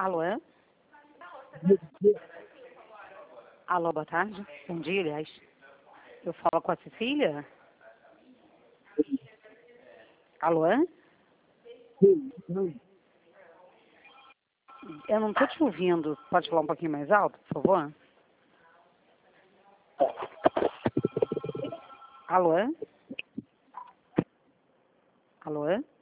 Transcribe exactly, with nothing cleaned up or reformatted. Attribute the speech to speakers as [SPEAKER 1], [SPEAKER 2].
[SPEAKER 1] Alô? Alô, boa tarde. Bom dia, aliás. Eu falo com a Cecília? Alô? Eu não estou te ouvindo. Pode falar um pouquinho mais alto, por favor? Alô? Alô?